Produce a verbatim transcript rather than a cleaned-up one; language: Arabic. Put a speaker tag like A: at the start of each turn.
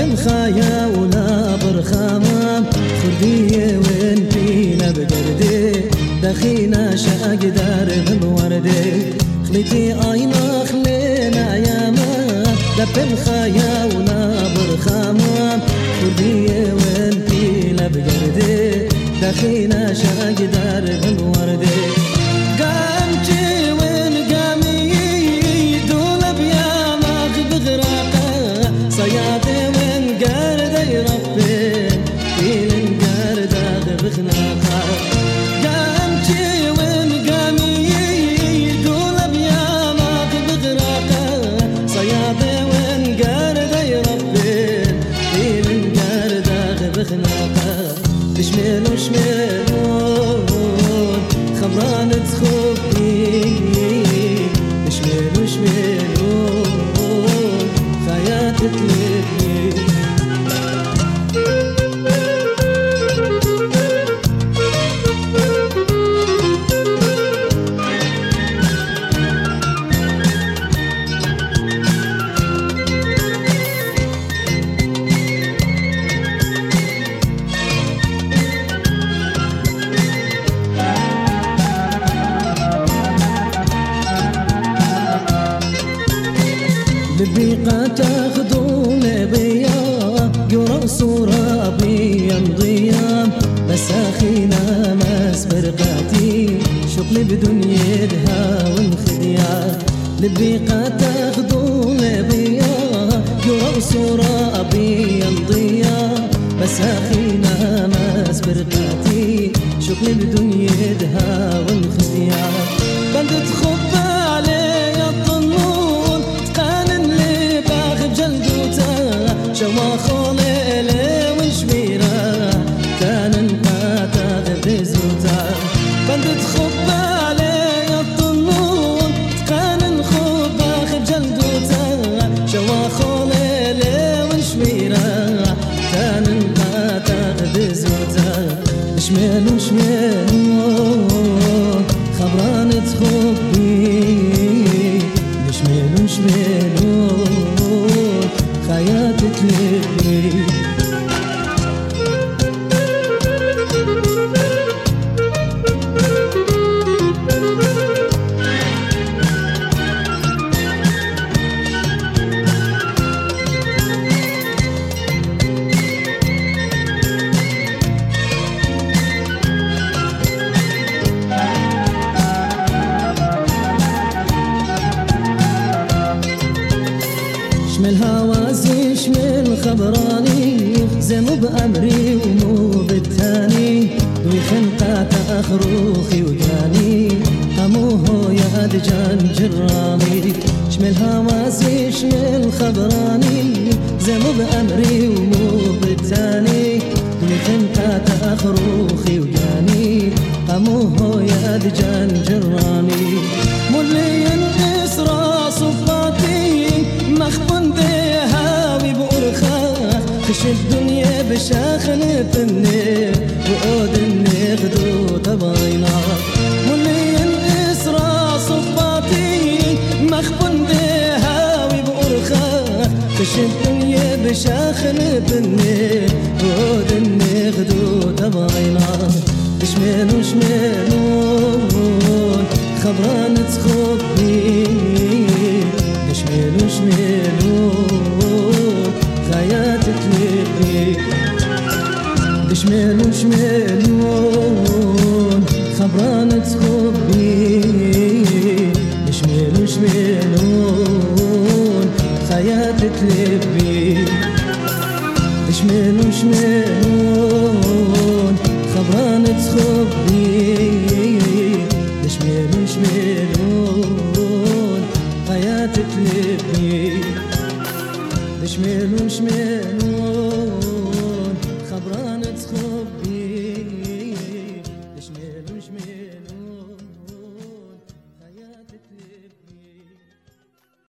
A: لبالخايا ولا برخامة خردية وين فينا بقردي دخينا شاقدار بالوردي خليتي اينا خلينا ياما لبالخايا ولا برخامة خردية وين فينا بقردي دخينا شاقدار بالوردي قامتي وين قامي دولب يا ماخ بغراقه صيادي وين قاردي ربي فيلن قارده بخناقه قامتي وين قامي دولب يا ماخ بغراقه صيادي وين قاردي ربي فيلن قارده بخناقه شميلو شميلو خمران تخبي شميلو شميلو خيات تلبي لبيقة تاخدون بيا يورا صورة بيا مضيا بس أخينا ماس برقاتي شغلي بدنيا دها ونخديا لبيقة تاخدون بيا يورا صورة بيا مضيا بس أخينا ماس برقاتي شغلي بدنيا دها ونخديا بند تخب علي الظنون شما خولي لي ونشميرا كان انقاطع بزوتا بند تخب علي الظنون كان نخب اخر جلدوتا شما خولي لي ونشميرا كان انقاطع بزوتا شميلو شميلو خبران تخبي شميلو شميلو خيات تلبي شمل هوازي شمل خبراني زي مو بأمري ومو بالتاني دوي خنقات أخروخي وجاني هموهو يا دجان جرامي شمل هوازي شمل خبراني زي مو بأمري ومو بالتاني دوي خنقات أخروخي وجاني هموهو يا دجان جرامي مولي ينقص راس وفاتي مخبون بهاوي بأرخا خش الدنيا بشاخنة النير وقود النير غدو تباينا مولي ينقص راس وفاتي مخبون بهاوي بأرخا خش الدنيا بشاخنة النير وقود النير غدو تباينا شميلو شميلو خبران تخبي شميلو شميلو خيات تلبي شميلو شميلو خبران تخبي شميلو شميلو خيات تلبي شميلو شميلو